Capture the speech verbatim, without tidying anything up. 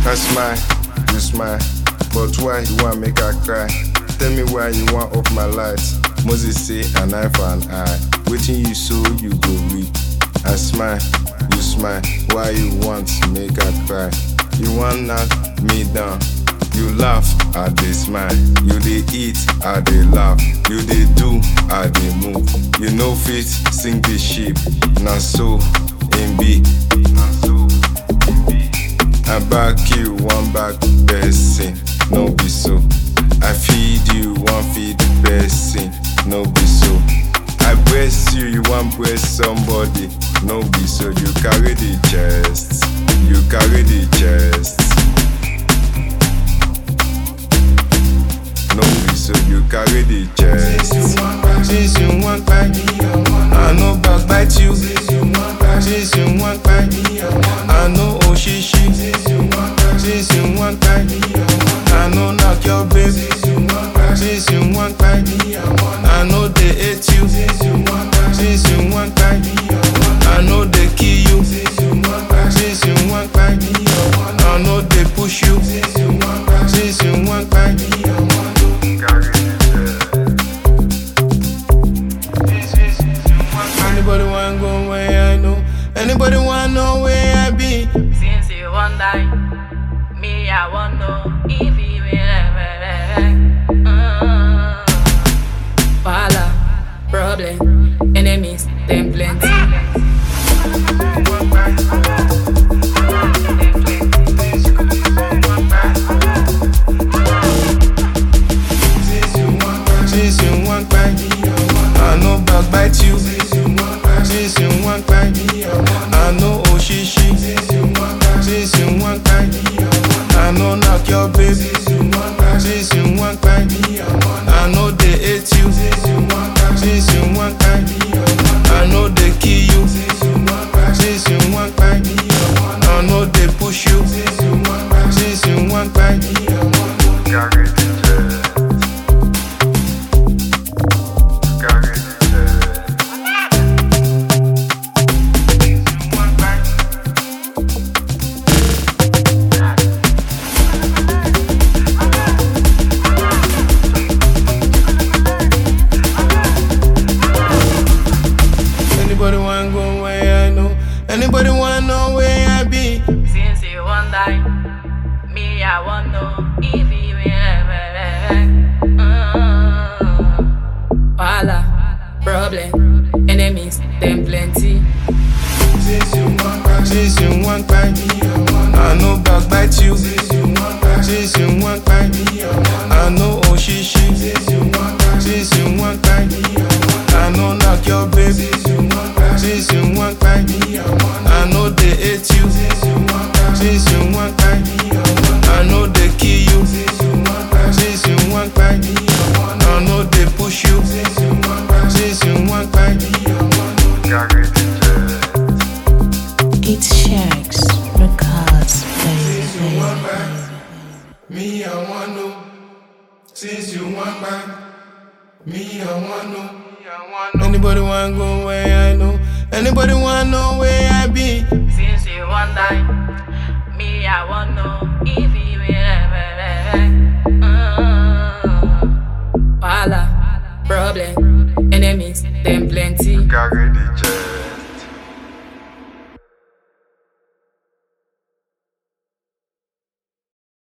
I smile, you smile, but why you want make I cry? Tell me why you want off my lights. Moses say an eye for an eye. Waiting you so you go reap. I smile, you smile, why you want make I cry? You want knock me down. You laugh, I dey smile. You dey eat, I dey laugh. You dey do, I dey move. You know fit sing the sheep. Na so in be. I back you one back person, no be so. I feed you one feed person, no be so. I breast you, you want breast somebody, no be so. You carry the chest, you carry the chest. No be so, you carry the chest. Since you want back, I know backbite you. Since you want back, I know Oshishi. Since you want back, I know knock your baby. Since you want back, I know they hate you. Since you want back, I know they kill you. Since you want back, I know they push you. Since you want back, anybody wanna go where I know? Anybody wanna know where I be? Since you want die, me I want know if you will ever. Uh, Wahala, problem, enemies, them plenty. Since you want back, I know backbite you. Since you want back, I know Oshishi. Since you want back, I know knock your baby. Since you want back, I know they hate you. Since you want back, I know they kill you. Since you want back, I know they push you. Since you want back, anybody wanna go where I know? Anybody wanna know where I be? Since you want die, me I want know if you will ever. Uh, Wahala, problem, enemies, them plenty. Since you want back, since you want back, I know backbite you. Since you want back, I know Oshishi. Since you want back, I know knock your baby. Since you want back, I know they hate you. Since you want back, I know they kill you. Since you want back, I know they push you. Since you want back, It's Shags Records, baby. me I want know. Since you want back, me I want know. Anybody wanna go where I know? Anybody wanna know where I be? Since you want die, me I want know if you will ever. Uh, Wahala, problem, enemies, them plenty. Carry the